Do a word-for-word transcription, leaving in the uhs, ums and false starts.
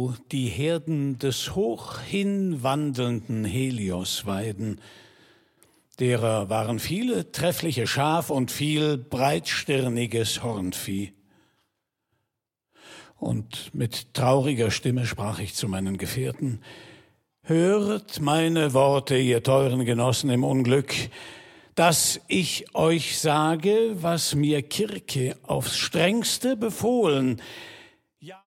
wo die Herden des hoch hinwandelnden Helios weiden. Derer waren viele treffliche Schaf und viel breitstirniges Hornvieh. Und mit trauriger Stimme sprach ich zu meinen Gefährten: Höret meine Worte, ihr teuren Genossen im Unglück, dass ich euch sage, was mir Kirke aufs strengste befohlen,